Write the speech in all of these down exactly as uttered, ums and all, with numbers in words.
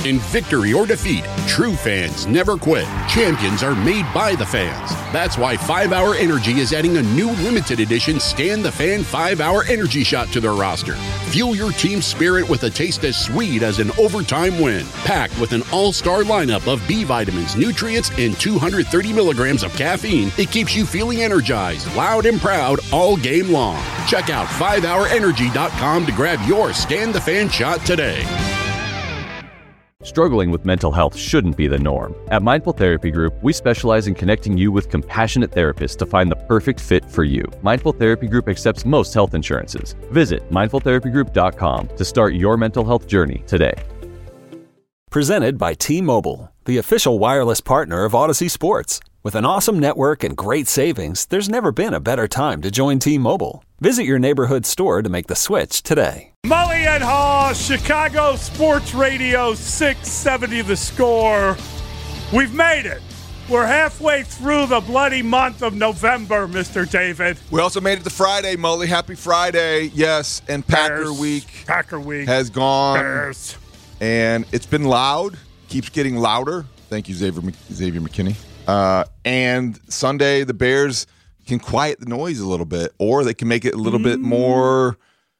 In victory or defeat, true fans never quit. Champions are made by the fans. That's why five hour Energy is adding a new limited edition Scan the Fan five hour Energy shot to their roster. Fuel your team's spirit with a taste as sweet as an overtime win. Packed with an all-star lineup of B vitamins, nutrients, and two hundred thirty milligrams of caffeine, it keeps you feeling energized, loud, and proud all game long. Check out five hour energy dot com to grab your Scan the Fan shot today. Struggling with mental health shouldn't be the norm. At Mindful Therapy Group, we specialize in connecting you with compassionate therapists to find the perfect fit for you. Mindful Therapy Group accepts most health insurances. Visit mindful therapy group dot com to start your mental health journey today. Presented by T-Mobile, the official wireless partner of Odyssey Sports. With an awesome network and great savings, there's never been a better time to join T-Mobile. Visit your neighborhood store to make the switch today. Mully and Haw, Chicago Sports Radio, six seventy The Score. We've made it. We're halfway through the bloody month of November, Mister David. We also made it to Friday, Mully. Happy Friday. Yes, and Packer Bears. Week Packer Week has gone. Bears. And it's been loud. Keeps getting louder. Thank you, Xavier, Xavier McKinney. Uh, and Sunday, the Bears can quiet the noise a little bit, or they can make it a little mm. bit more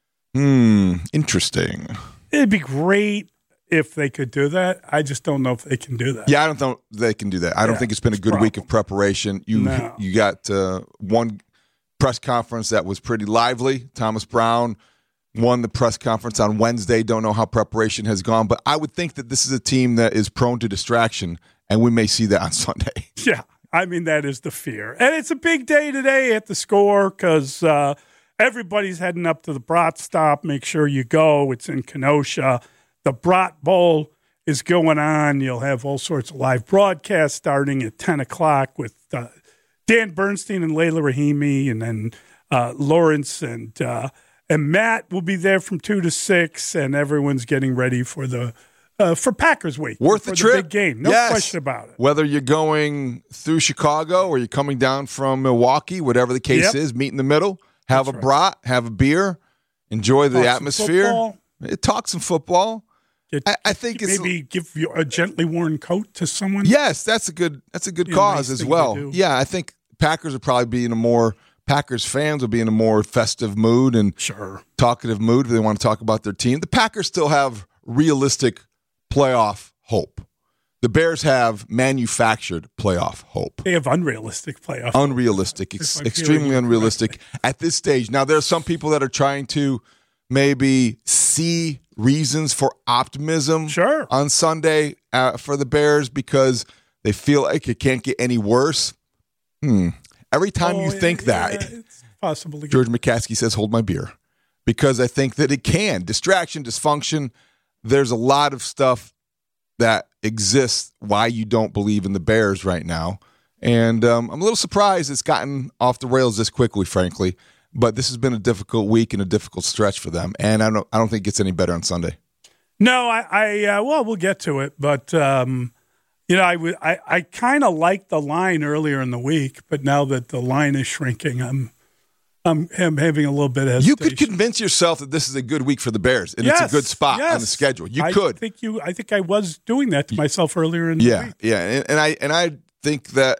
hmm, interesting. It'd be great if they could do that. I just don't know if they can do that. Yeah, I don't think they can do that. I yeah, don't think it's been a good problem. week of preparation. You no. you got uh, one press conference that was pretty lively. Thomas Brown won the press conference on Wednesday. Don't know how preparation has gone, but I would think that this is a team that is prone to distraction, and we may see that on Sunday. Yeah, I mean, that is the fear. And it's a big day today at the Score because uh, everybody's heading up to the Brat Stop. Make sure you go. It's in Kenosha. The Brat Bowl is going on. You'll have all sorts of live broadcasts starting at ten o'clock with uh, Dan Bernstein and Layla Rahimi, and then uh, Lawrence and uh, and Matt will be there from two to six, and everyone's getting ready for the Uh, for Packers Week. Worth for the trip. Big game. No yes. question about it. Whether you're going through Chicago or you're coming down from Milwaukee, whatever the case yep. is, meet in the middle, have That's a right. brat, have a beer, enjoy the Talk atmosphere. Some Talk some football. Get, I, I think maybe it's maybe give you a gently worn coat to someone. Yes, that's a good that's a good Be a cause nice as well. thing to do. Yeah, I think Packers will probably be in a more Packers fans will be in a more festive mood and sure. talkative mood if they want to talk about their team. The Packers still have realistic playoff hope. The Bears have manufactured playoff hope. They have unrealistic playoff. Unrealistic, ex- extremely unrealistic at this stage. Now, there are some people that are trying to maybe see reasons for optimism sure. on Sunday uh, for the Bears because they feel like it can't get any worse. Hmm. Every time oh, you think yeah, that, it's possible to get George McCaskey says, hold my beer. Because I think that it can. Distraction, dysfunction. There's a lot of stuff that exists why you don't believe in the Bears right now. And um, I'm a little surprised it's gotten off the rails this quickly, frankly. But this has been a difficult week and a difficult stretch for them. And I don't I don't think it gets any better on Sunday. No, I, I uh, well, we'll get to it. But, um, you know, I, w- I, I kind of liked the line earlier in the week. But now that the line is shrinking, I'm I'm, I'm having a little bit of hesitation. You could convince yourself that this is a good week for the Bears and yes, it's a good spot yes. on the schedule. You I could. Think you, I think I was doing that to myself earlier in the yeah, week. Yeah, and, and I and I think that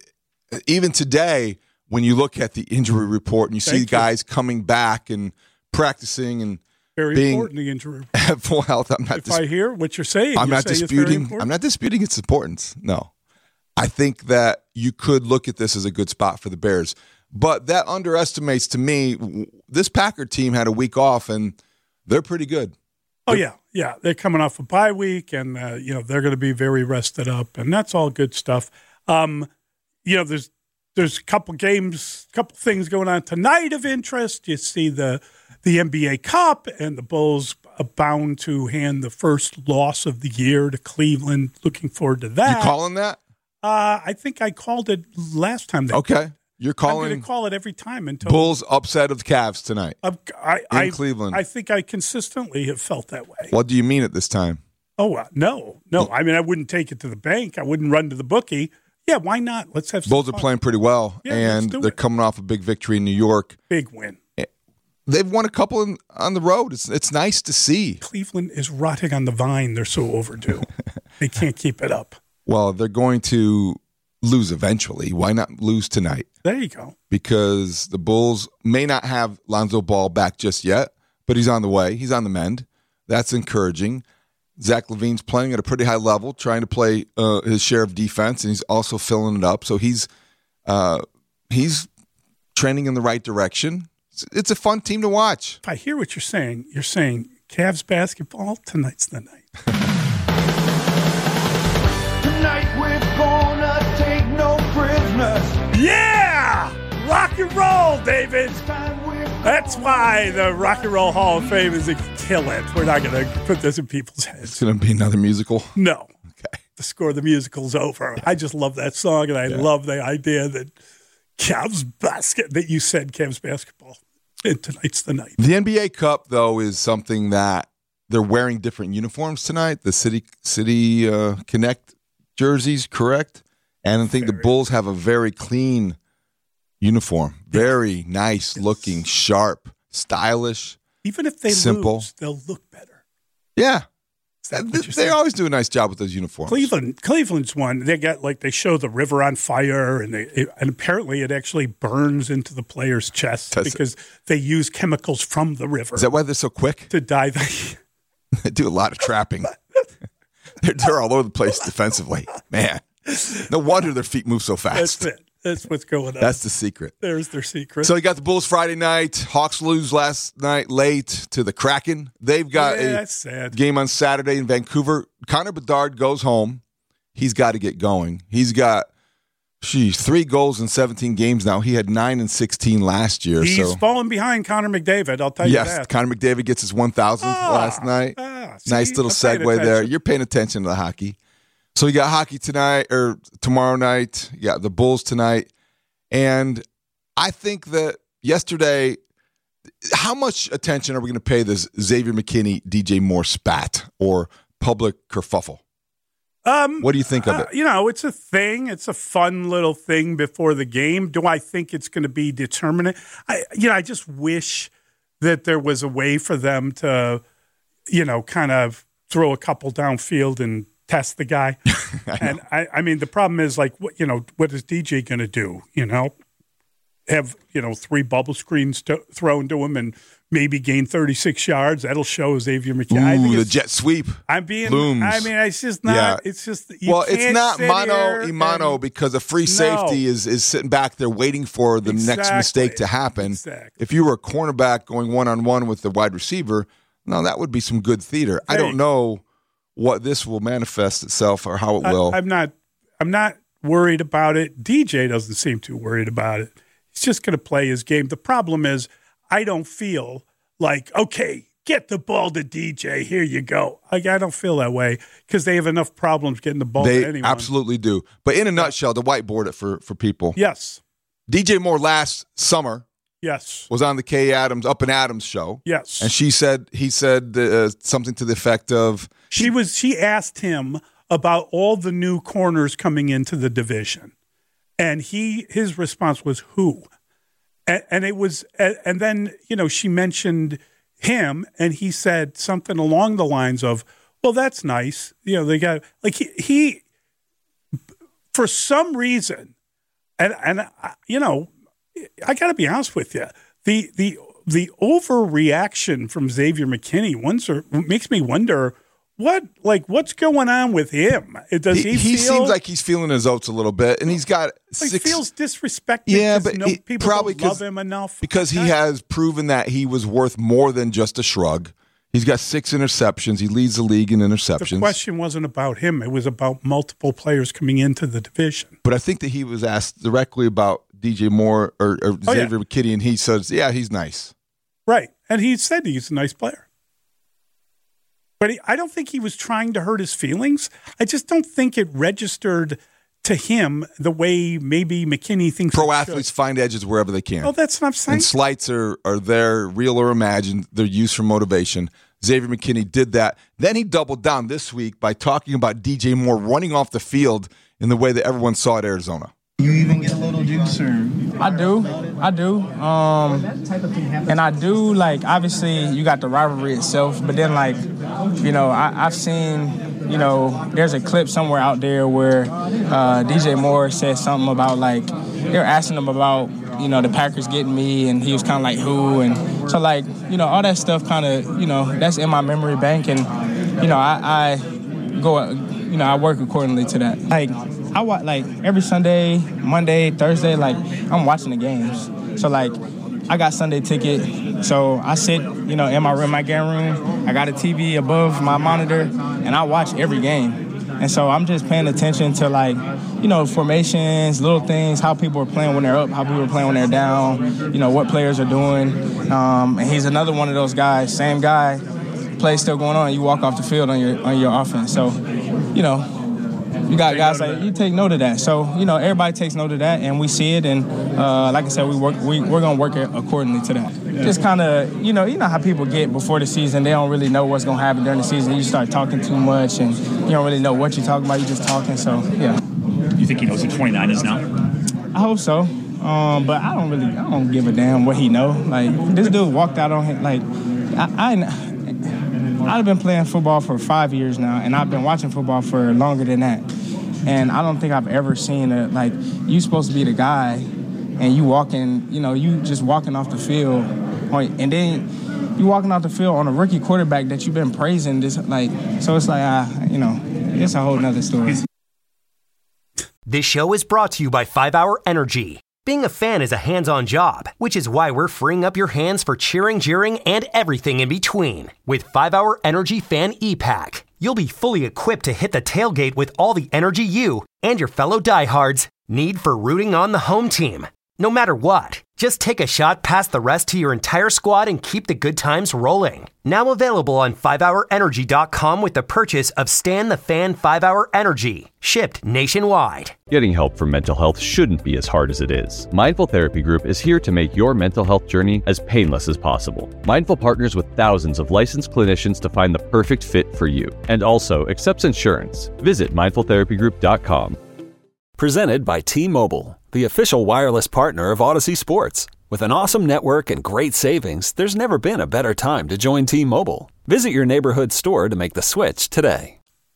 even today, when you look at the injury report and you see Thank you. guys coming back and practicing and Very being important, the injury report. at full health, I'm not. If dis- I hear what you're saying, I'm you're not saying it's very disputing. important? I'm not disputing its importance. No, I think that you could look at this as a good spot for the Bears. But that underestimates, to me, this Packer team had a week off, and they're pretty good. Oh, yeah, yeah. They're coming off a bye week, and, uh, you know, they're going to be very rested up, and that's all good stuff. Um, you know, there's there's a couple games, a couple things going on tonight of interest. You see the, the N B A Cup, and the Bulls are bound to hand the first loss of the year to Cleveland. Looking forward to that. You calling that? Uh, I think I called it last time. They Okay. You're I'm calling going to call it every time until Bulls upset of the Cavs tonight I, I, in I, Cleveland. I think I consistently have felt that way. What do you mean at this time? Oh, uh, no, no. I mean, I wouldn't take it to the bank. I wouldn't run to the bookie. Yeah, why not? Let's have some Bulls fun. are playing pretty well, Yeah, and let's do they're it. coming off a big victory in New York. Big win. they've won a couple in, on the road. It's it's nice to see. Cleveland is rotting on the vine. They're so overdue. They can't keep it up. Well, they're going to lose eventually. Why not lose tonight? There you go. Because the Bulls may not have Lonzo Ball back just yet, but he's on the way. He's on the mend. That's encouraging. Zach LaVine's playing at a pretty high level, trying to play uh, his share of defense, and he's also filling it up. So he's uh, he's trending in the right direction. It's, it's a fun team to watch. If I hear what you're saying, you're saying Cavs basketball, tonight's the night. Tonight we're gonna take no prisoners. Yeah! Rock and roll, David! That's why the Rock and Roll Hall of Fame is a kill it. We're not going to put this in people's heads. It's going to be another musical? No. Okay. The score of the musical's over. I just love that song, and I yeah. love the idea that Cavs basket, that you said Cavs basketball, and tonight's the night. The N B A Cup, though, is something that they're wearing different uniforms tonight. The City City uh, Connect jerseys, correct? And I think very. the Bulls have a very clean uniform. Very nice yes. looking, sharp, stylish. Even if they simple. lose, they'll look better. Yeah. They, they always do a nice job with those uniforms. Cleveland, Cleveland's one. They got like they show the river on fire, and they it, and apparently it actually burns into the player's chest Does because it? they use chemicals from the river. Is that why they're so quick to die? The- they do a lot of trapping. they're, they're all over the place defensively. Man, no wonder their feet move so fast. That's it. That's what's going on. That's the secret. There's their secret. So you got the Bulls Friday night. Hawks lose last night late to the Kraken. They've got yeah, a that's sad. game on Saturday in Vancouver. Connor Bedard goes home. He's got to get going. He's got, geez, three goals in seventeen games now. He had nine and sixteen last year. He's so. fallen behind Connor McDavid, I'll tell you yes, that. Yes, Connor McDavid gets his one thousandth ah, last night. Ah, see, nice little segue there. You're paying attention to the hockey. So you got hockey tonight or tomorrow night. You got the Bulls tonight. And I think that yesterday, how much attention are we going to pay this Xavier McKinney, D J Moore spat or public kerfuffle? Um, what do you think of uh, it? You know, it's a thing. It's a fun little thing before the game. Do I think it's going to be determinant? I, you know, I just wish that there was a way for them to, you know, kind of throw a couple downfield and test the guy. I and I, I mean, the problem is like, what, you know, what is D J going to do? You know, have, you know, three bubble screens to, thrown to him and maybe gain thirty-six yards. That'll show Xavier McKinney. Ooh, the jet sweep. I'm being, looms. I mean, it's just not, yeah. it's just, you well, it's not mano a mano because a free safety no. is, is sitting back there waiting for the exactly. next mistake to happen. Exactly. If you were a cornerback going one-on-one with the wide receiver, no, that would be some good theater. Hey. I don't know what this will manifest itself or how it will. I, I'm not I'm not worried about it. D J doesn't seem too worried about it. He's just going to play his game. The problem is I don't feel like, okay, get the ball to D J. Here you go. Like, I don't feel that way because they have enough problems getting the ball they to anyone. They absolutely do. But in a nutshell, to whiteboard it for, for people. Yes. D J Moore last summer yes. was on the Kay Adams, Up and Adams show. Yes. And she said, he said uh, something to the effect of. She was, she asked him about all the new corners coming into the division. And he, his response was, who? And, and it was, and then, you know, she mentioned him and he said something along the lines of, well, that's nice. You know, they got, like he, he for some reason, and, and, you know, I got to be honest with you, the, the, the overreaction from Xavier McKinney once or makes me wonder, What like what's going on with him? Does he? He, he feel, seems like he's feeling his oats a little bit, and he's got. Like six, feels disrespected. Yeah, but no, he, people probably don't love him enough because he has proven that he was worth more than just a shrug. He's got six interceptions. He leads the league in interceptions. The question wasn't about him; it was about multiple players coming into the division. But I think that he was asked directly about D J Moore or, or oh, Xavier yeah. McKinney, and he says, "Yeah, he's nice." Right, and he said he's a nice player. But he, I don't think he was trying to hurt his feelings. I just don't think it registered to him the way maybe McKinney thinks. Pro athletes find edges wherever they can. Oh, that's what I'm saying. And slights are, are there, real or imagined. They're used for motivation. Xavier McKinney did that. Then he doubled down this week by talking about D J Moore running off the field in the way that everyone saw at Arizona. You even get a little juice or I do, I do, um, and I do, like, obviously you got the rivalry itself, but then, like, you know, I, I've seen, you know, there's a clip somewhere out there where uh, D J Moore said something about, like, they were asking him about, you know, the Packers getting me, and he was kind of like, who, and so, like, you know, all that stuff kind of, you know, that's in my memory bank, and, you know, I, I go, you know, I work accordingly to that. Like, I watch, like, every Sunday, Monday, Thursday, like, I'm watching the games. So, like, I got Sunday ticket, so I sit, you know, in my room, my game room. I got a T V above my monitor, and I watch every game. And so I'm just paying attention to, like, you know, formations, little things, how people are playing when they're up, how people are playing when they're down, you know, what players are doing. Um, and he's another one of those guys, same guy, play still going on, you walk off the field on your on your offense. So, you know, you got guys like, you take note of that. So, you know, everybody takes note of that, and we see it. And uh, like I said, we work, we, we're going to work it accordingly to that. Yeah. Just kind of, you know, you know how people get before the season. They don't really know what's going to happen during the season. You start talking too much, and you don't really know what you're talking about. You're just talking. So, yeah. You think he knows who twenty-nine is now? I hope so. Um, but I don't really, I don't give a damn what he know. Like, this dude walked out on him. Like, I, I I've been playing football for five years now, and I've been watching football for longer than that. And I don't think I've ever seen it. Like, you supposed to be the guy, and you walking, you know, you just walking off the field, and then you walking off the field on a rookie quarterback that you've been praising. This, like, so it's like, uh, you know, it's a whole nother story. This show is brought to you by five hour Energy. Being a fan is a hands-on job, which is why we're freeing up your hands for cheering, jeering, and everything in between. With five hour Energy Fan E-Pack, you'll be fully equipped to hit the tailgate with all the energy you and your fellow diehards need for rooting on the home team. No matter what, just take a shot past the rest to your entire squad and keep the good times rolling. Now available on five hour energy dot com with the purchase of Stan the Fan five hour Energy, shipped nationwide. Getting help for mental health shouldn't be as hard as it is. Mindful Therapy Group is here to make your mental health journey as painless as possible. Mindful partners with thousands of licensed clinicians to find the perfect fit for you, and also accepts insurance. Visit mindful therapy group dot com. Presented by T-Mobile, the official wireless partner of Odyssey Sports. With an awesome network and great savings, there's never been a better time to join T-Mobile. Visit your neighborhood store to make the switch today.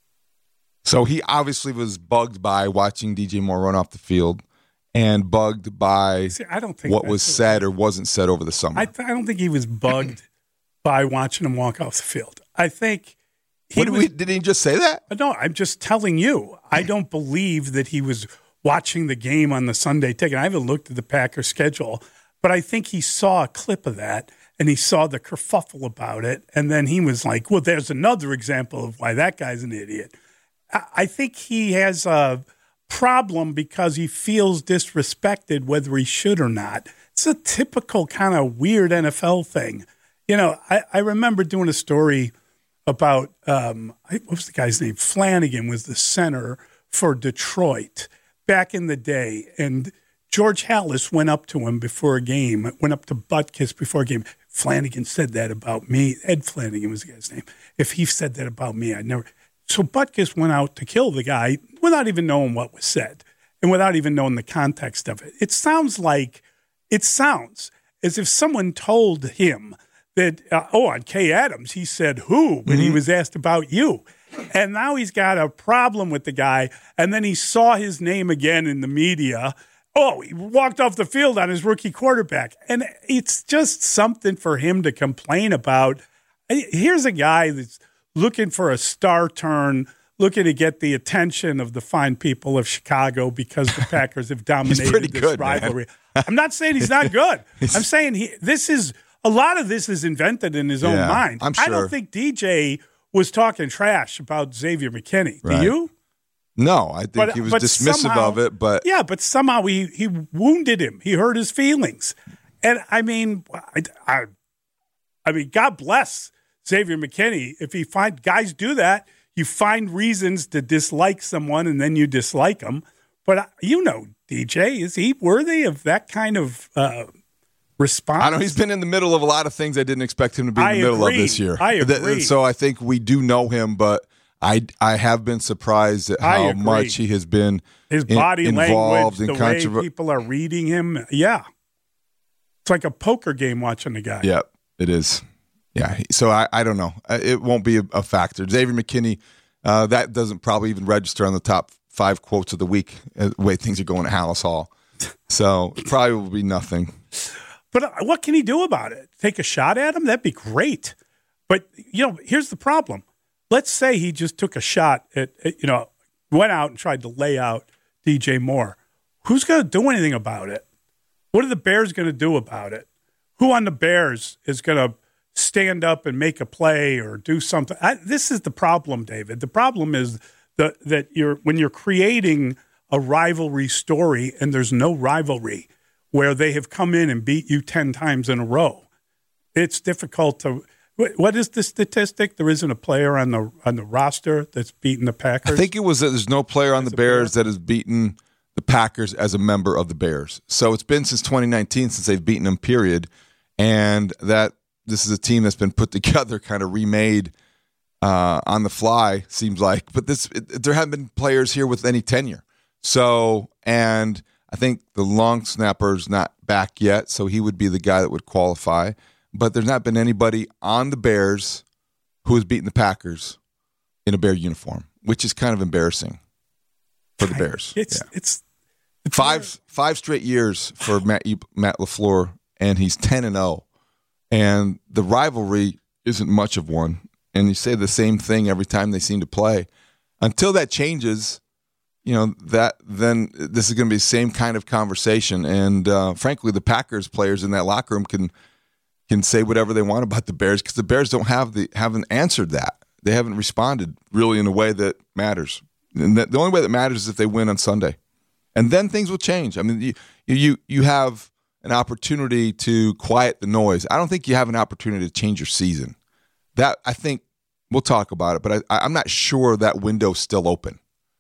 So he obviously was bugged by watching D J Moore run off the field, and bugged by See, I don't think what was said or wasn't said over the summer. I, th- I don't think he was bugged by watching him walk off the field. I think he what did, was, we, did he just say that? No, I'm just telling you. I don't believe that he was watching the game on the Sunday ticket. I haven't looked at the Packers schedule, but I think he saw a clip of that, and he saw the kerfuffle about it, and then he was like, well, there's another example of why that guy's an idiot. I think he has a problem because he feels disrespected whether he should or not. It's a typical kind of weird N F L thing. You know, I, I remember doing a story about, um, what was the guy's name? Flanagan was the center for Detroit back in the day. And George Halas went up to him before a game, went up to Butkus before a game. Flanagan said that about me. Ed Flanagan was the guy's name. If he said that about me, I'd never. So Butkus went out to kill the guy without even knowing what was said and without even knowing the context of it. It sounds like, it sounds as if someone told him that, uh, oh, on Kay Adams, he said who when mm-hmm. he was asked about you. And now he's got a problem with the guy. And then he saw his name again in the media. Oh, he walked off the field on his rookie quarterback. And it's just something for him to complain about. Here's a guy that's looking for a star turn, looking to get the attention of the fine people of Chicago because the Packers have dominated this good, rivalry. Man. I'm not saying he's not good. I'm saying he. This is a lot of this is invented in his yeah, own mind. I'm sure. I don't think D J was talking trash about Xavier McKinney. Right. Do you? No, I think but, he was dismissive somehow, of it. But yeah, but somehow he he wounded him. He hurt his feelings, and I mean, I, I, I mean, God bless Xavier McKinney. If he find guys do that, you find reasons to dislike someone, and then you dislike them. But you know, D J, is he worthy of that kind of uh, response? I know he's been in the middle of a lot of things I didn't expect him to be in I the middle agree. of this year. I agree. So I think we do know him, but I I have been surprised at how much he has been his body in, involved language, in the way controver- people are reading him. Yeah, it's like a poker game watching the guy. Yeah, it is. Yeah, so I, I don't know. It won't be a, a factor. Xavier McKinney, uh, that doesn't probably even register on the top five quotes of the week, uh, the way things are going at Hallis Hall. So it probably will be nothing. But what can he do about it? Take a shot at him? That'd be great. But, you know, here's the problem. Let's say he just took a shot at, at you know, went out and tried to lay out D J Moore. Who's going to do anything about it? What are the Bears going to do about it? Who on the Bears is going to stand up and make a play or do something? I, this is the problem, David. The problem is that, that you're when you're creating a rivalry story and there's no rivalry where they have come in and beat you ten times in a row, it's difficult to – what is the statistic? There isn't a player on the on the roster that's beaten the Packers? I think it was that there's no player on As the a Bears Bear? that has beaten the Packers as a member of the Bears. So it's been since twenty nineteen since they've beaten them, period. And that this is a team that's been put together, kind of remade uh, on the fly, seems like. But this it, there haven't been players here with any tenure. So, and I think the long snapper's not back yet, so he would be the guy that would qualify. But there's not been anybody on the Bears who has beaten the Packers in a Bear uniform, which is kind of embarrassing for the Bears. It's yeah. it's five five straight years for Matt Matt LaFleur, and he's ten and zero, and the rivalry isn't much of one. And you say the same thing every time they seem to play. Until that changes, you know that then this is going to be the same kind of conversation. And uh, frankly, the Packers players in that locker room can. can say whatever they want about the Bears because the Bears don't have the haven't answered that. They haven't responded really in a way that matters. And the, the only way that matters is if they win on Sunday. And then things will change. I mean, you you you have an opportunity to quiet the noise. I don't think you have an opportunity to change your season. That I think we'll talk about it, but I, I'm not sure that window's still open.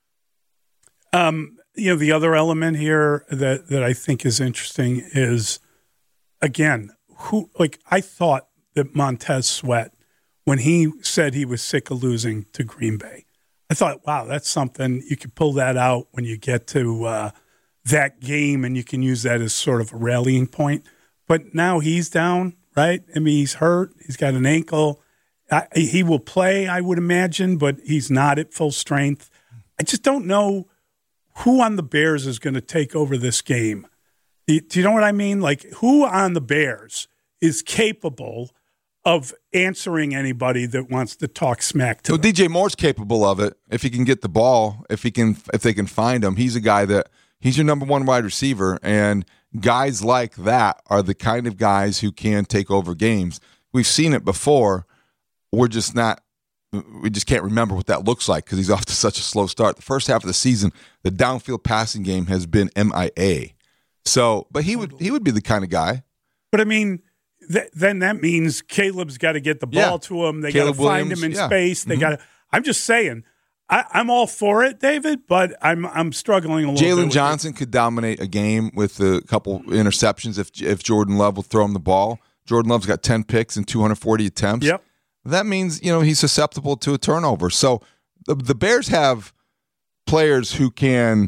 Um, you know, the other element here that, that I think is interesting is, again, Who like I thought that Montez Sweat, when he said he was sick of losing to Green Bay, I thought, wow, that's something you could pull that out when you get to uh, that game, and you can use that as sort of a rallying point. But now he's down, right? I mean, he's hurt. He's got an ankle. I, he will play, I would imagine, but he's not at full strength. I just don't know who on the Bears is going to take over this game. Do you know what I mean? Like, who on the Bears is capable of answering anybody that wants to talk smack to So them? D J Moore's capable of it if he can get the ball, if he can, if they can find him. He's a guy that he's your number one wide receiver, and guys like that are the kind of guys who can take over games. We've seen it before. We're just not. We just can't remember what that looks like because he's off to such a slow start. The first half of the season, the downfield passing game has been M I A. So, but he would he would be the kind of guy. But I mean, th- then that means Caleb's got to get the ball Yeah. to him. They got to Caleb find Williams, him in yeah. space. They Mhm. got to. I'm just saying, I, I'm all for it, David. But I'm I'm struggling a little. bit Jalen with Johnson could dominate a game with a couple interceptions if if Jordan Love will throw him the ball. Jordan Love's got ten picks and two hundred forty attempts. Yep. That means, you know, he's susceptible to a turnover. So the, the Bears have players who can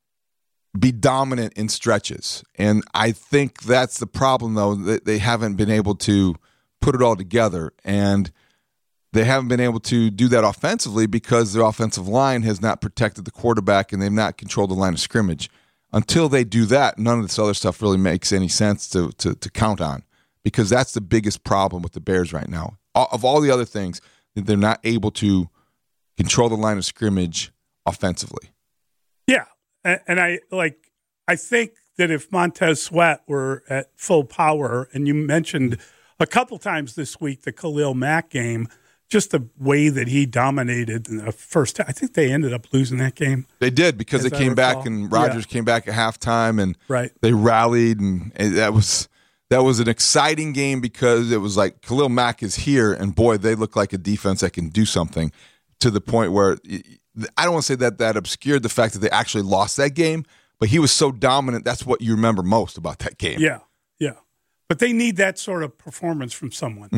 be dominant in stretches. And I think that's the problem, though, that they haven't been able to put it all together. And they haven't been able to do that offensively because their offensive line has not protected the quarterback and they've not controlled the line of scrimmage. Until they do that, none of this other stuff really makes any sense to to, to count on, because that's the biggest problem with the Bears right now. Of all the other things, they're not able to control the line of scrimmage offensively. Yeah, and, and I like. I think that if Montez Sweat were at full power, and you mentioned a couple times this week the Khalil Mack game, just the way that he dominated in the first. I think they ended up losing that game. They did because As they I came recall. back and Rodgers Yeah. came back at halftime and Right. they rallied, and, and that was that was an exciting game because it was like Khalil Mack is here, and boy, they look like a defense that can do something to the point where I don't want to say that that obscured the fact that they actually lost that game, but he was so dominant. That's what you remember most about that game. Yeah, yeah. But they need that sort of performance from someone. Mm-hmm.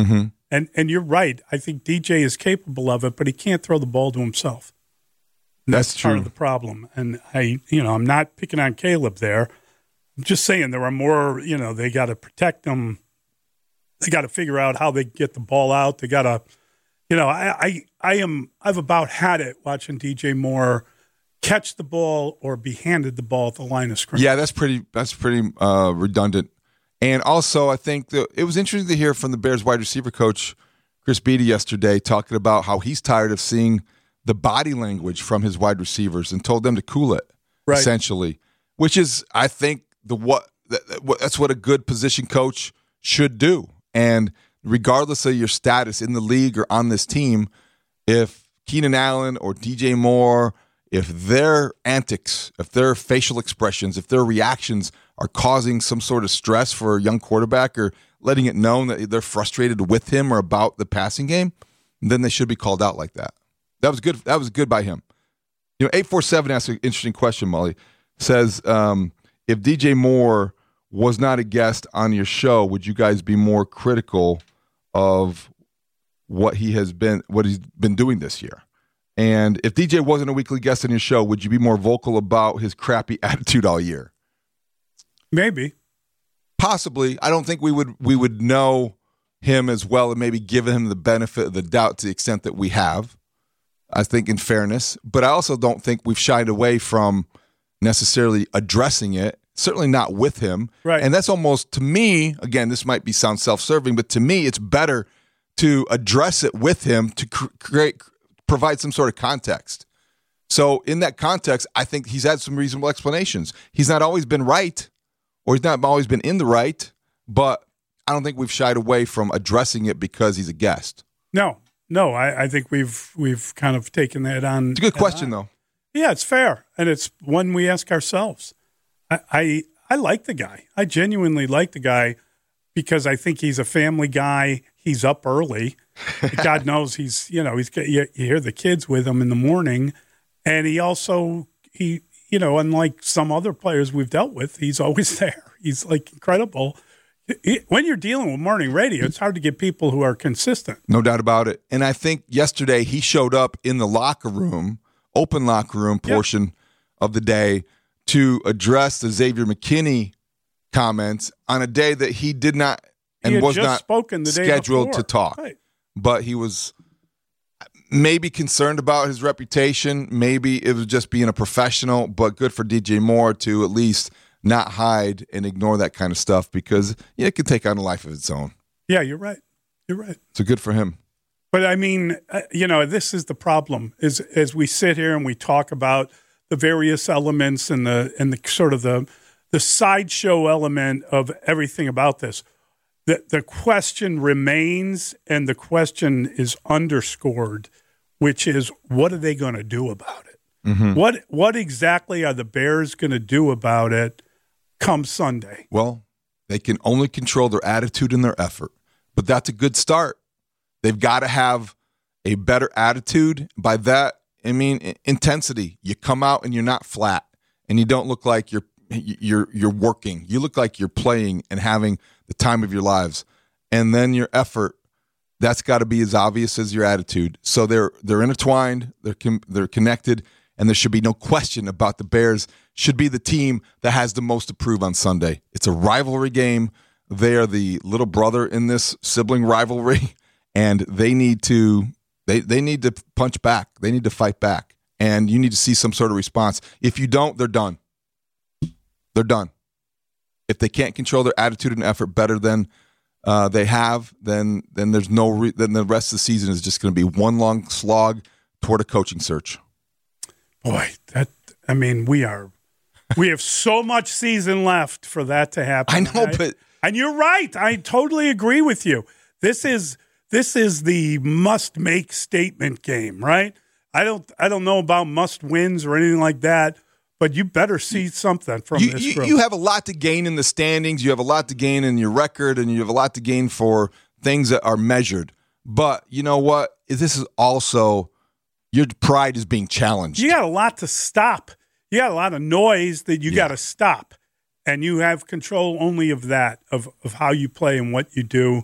And and you're right. I think D J is capable of it, but he can't throw the ball to himself. And that's that's true. part of the problem. And I, you know, I'm not picking on Caleb there. I'm just saying there are more. You know, they got to protect them. They got to figure out how they get the ball out. They got to, you know, I, I I am I've about had it watching D J Moore catch the ball or be handed the ball at the line of scrimmage. Yeah, that's pretty. That's pretty uh, redundant. And also, I think that it was interesting to hear from the Bears wide receiver coach, Chris Beatty, yesterday, talking about how he's tired of seeing the body language from his wide receivers and told them to cool it, Right. essentially, which is, I think, the what that's what a good position coach should do. And regardless of your status in the league or on this team, if Keenan Allen or D J Moore, if their antics, if their facial expressions, if their reactions are causing some sort of stress for a young quarterback or letting it known that they're frustrated with him or about the passing game, then they should be called out like that. That was good. That was good by him. You know, eight four seven asked an interesting question, Molly. Says, um, if D J Moore was not a guest on your show, would you guys be more critical of what he has been, what he's been doing this year? And if D J wasn't a weekly guest on your show, would you be more vocal about his crappy attitude all year? Maybe. Possibly. I don't think we would we would know him as well and maybe give him the benefit of the doubt to the extent that we have, I think, in fairness. But I also don't think we've shied away from necessarily addressing it, certainly not with him. Right. And that's almost, to me, again, this might be sound self-serving, but to me, it's better to address it with him to cr- create, provide some sort of context. So in that context, I think he's had some reasonable explanations. He's not always been right, or he's not always been in the right, but I don't think we've shied away from addressing it because he's a guest. No, no, I, I think we've we've kind of taken that on. It's a good question, though. Yeah, it's fair, and it's one we ask ourselves. I, I I like the guy. I genuinely like the guy because I think he's a family guy. He's up early. God knows he's you know he's you, you hear the kids with him in the morning, and he also he you know unlike some other players we've dealt with, he's always there. He's like incredible. When you're dealing with morning radio, it's hard to get people who are consistent. No doubt about it. And I think yesterday he showed up in the locker room, open locker room portion yep. of the day to address the Xavier McKinney comments on a day that he did not and he had was just not spoken the day scheduled before. to talk. Right. But he was maybe concerned about his reputation. Maybe it was just being a professional, but good for D J Moore to at least not hide and ignore that kind of stuff because yeah, it can take on a life of its own. Yeah, you're right. You're right. So good for him. But I mean, uh, you know, this is the problem is as we sit here and we talk about the various elements and the and the sort of the the sideshow element of everything about this. The the question remains and the question is underscored, which is what are they going to do about it? Mm-hmm. What what exactly are the Bears going to do about it come Sunday? Well, they can only control their attitude and their effort, but that's a good start. They've got to have a better attitude. By that, I mean intensity. You come out and you're not flat, and you don't look like you're you're you're working. You look like you're playing and having the time of your lives. And then your effort, that's got to be as obvious as your attitude. So they're they're intertwined. They're com- they're connected. And there should be no question about the Bears should be the team that has the most to prove on Sunday. It's a rivalry game. They are the little brother in this sibling rivalry, and they need to they they need to punch back. They need to fight back, and you need to see some sort of response. If you don't, they're done. They're done. If they can't control their attitude and effort better than uh, they have, then then there's no re- then the rest of the season is just going to be one long slog toward a coaching search. Boy, that I mean, we are we have so much season left for that to happen. I know, right? but and you're right. I totally agree with you. This is this is the must-make statement game, right? I don't I don't know about must-wins or anything like that, but you better see something from you, this you, group. you have a lot to gain in the standings. You have a lot to gain in your record, and you have a lot to gain for things that are measured. But you know what? This is also your pride is being challenged. You got a lot to stop. You got a lot of noise that you yeah. got to stop. And you have control only of that, of, of how you play and what you do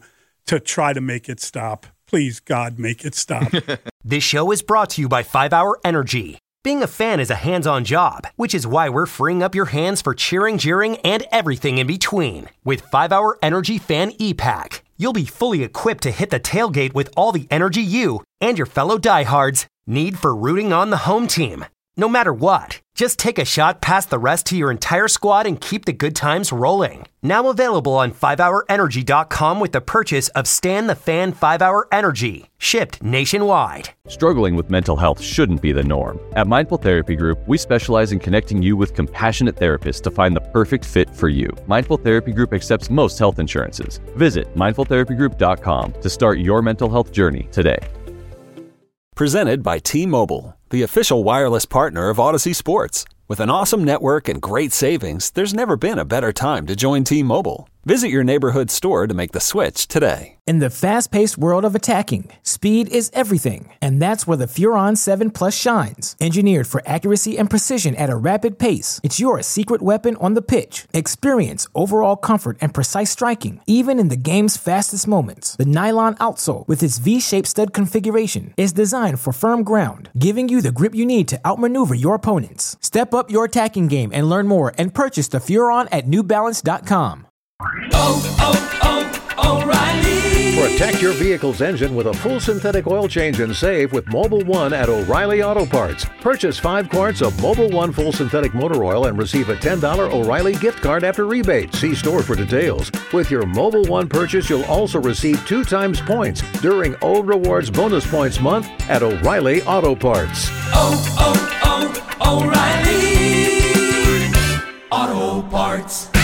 to try to make it stop. Please, God, make it stop. This show is brought to you by five hour Energy. Being a fan is a hands-on job, which is why we're freeing up your hands for cheering, jeering, and everything in between. With five hour Energy Fan E-Pack, you'll be fully equipped to hit the tailgate with all the energy you and your fellow diehards need for rooting on the home team. No matter what, just take a shot past the rest to your entire squad and keep the good times rolling. Now available on five hour energy dot com with the purchase of Stan the Fan five hour Energy, shipped nationwide. Struggling with mental health shouldn't be the norm. At Mindful Therapy Group, we specialize in connecting you with compassionate therapists to find the perfect fit for you. Mindful Therapy Group accepts most health insurances. Visit mindful therapy group dot com to start your mental health journey today. Presented by T-Mobile, the official wireless partner of Odyssey Sports. With an awesome network and great savings, there's never been a better time to join T-Mobile. Visit your neighborhood store to make the switch today. In the fast-paced world of attacking, speed is everything, and that's where the Furon seven Plus shines. Engineered for accuracy and precision at a rapid pace, it's your secret weapon on the pitch. Experience overall comfort and precise striking, even in the game's fastest moments. The nylon outsole, with its V-shaped stud configuration, is designed for firm ground, giving you the grip you need to outmaneuver your opponents. Step up your attacking game and learn more and purchase the Furon at new balance dot com. Oh, oh, oh, O'Reilly! Protect your vehicle's engine with a full synthetic oil change and save with Mobil one at O'Reilly Auto Parts. Purchase five quarts of Mobil one full synthetic motor oil and receive a ten dollars O'Reilly gift card after rebate. See store for details. With your Mobil one purchase, you'll also receive two times points during O Rewards Bonus Points Month at O'Reilly Auto Parts. Oh, oh, oh, O'Reilly Auto Parts.